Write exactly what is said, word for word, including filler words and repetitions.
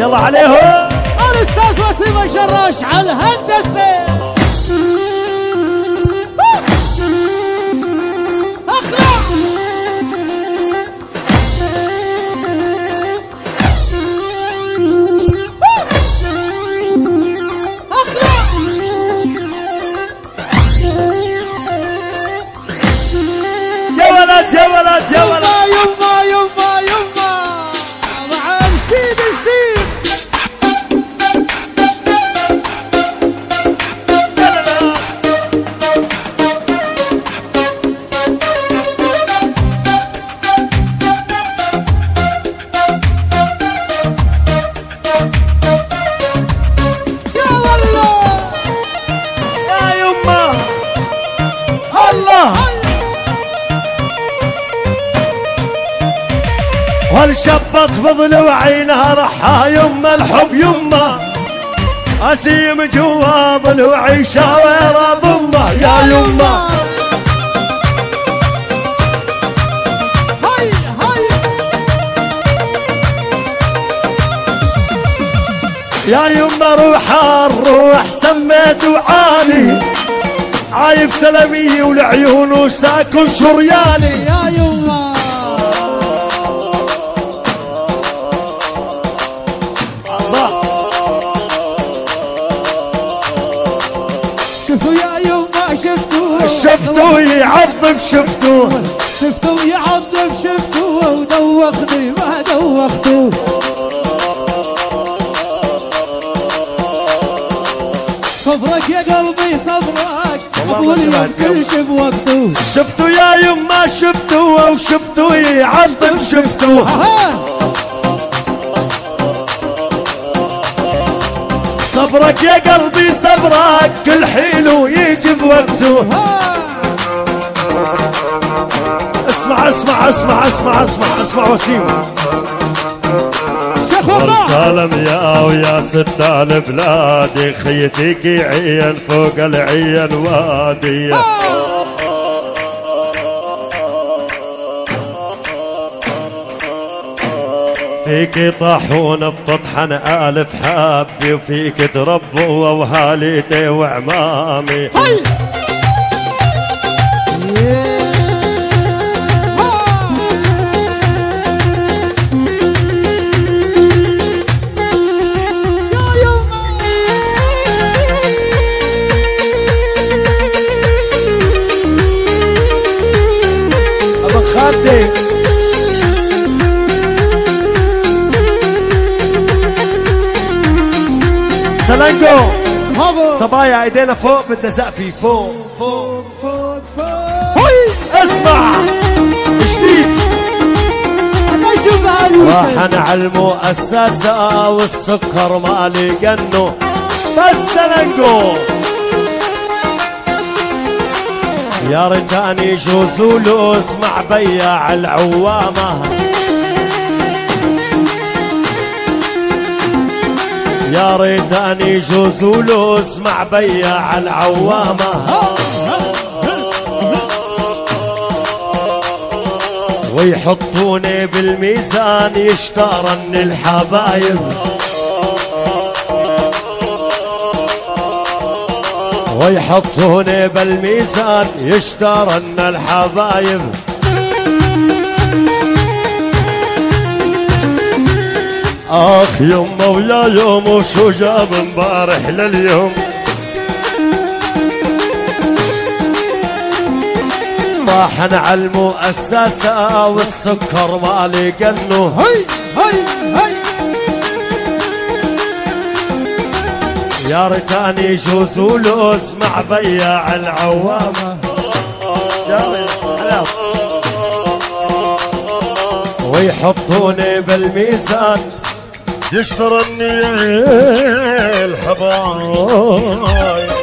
يلا عليهم الاستاذ وسيم الشراش على الهندسه. اخلع يا ولد يا ولد يا ولد. يما يما يما مع جديد جديد. يا والله يا يما الله والشبط بضلع عينها رحها يما الحب يما اسيم جوا ضلوعي شاوير ضمه يا يما. هاي هاي يا يما روح الروح سميت وعاني عايف سلمي والعيون وساكن شرياني يا يما. شفتوا يا يما شفتوا شفتوا يعظم شفتوا شفتوا يعظم شفتوا ودوختني ما دوختوا. صبرك يا قلبي صبرك واليوم كل شي بوقته. شفتوا يا يما شفتوا وشفتوا يعظم شفتوا صبرك يا قلبي صبرك كل حلو يجي بوقته. اسمع اسمع اسمع اسمع اسمع اسمع وسيم والسلام يا ويا ستان بلادي خيتك عين فوق العين وادي. فيك طاحون بتطحن ألف حبي وفيك تربوا وهاليتي وعمامي. أبا خالتي سلانجو صبايا ايدينا فوق بدنا سقفي فوق فوق فوق فوق. اسمع جديد راح نعلمو الساسة والسكر مالي جنو بس سلانجو يا ريتاني جوز ولوز مع بياع العوامة. يا ريتاني جوز ولوز مع بياع العوامة ويحطوني بالميزان يشترن الحبايب ويحطوني بالميزان يشترن الحبايب. اخ يما ويا يوم وشو جاب امبارح لليوم راح نعلمو الساسة والسكر مالي قنو. هاي هاي هاي يا ريتاني جوز ولوز مع بياع العوامة ويحطوني بالميزان يشترني الحبايب.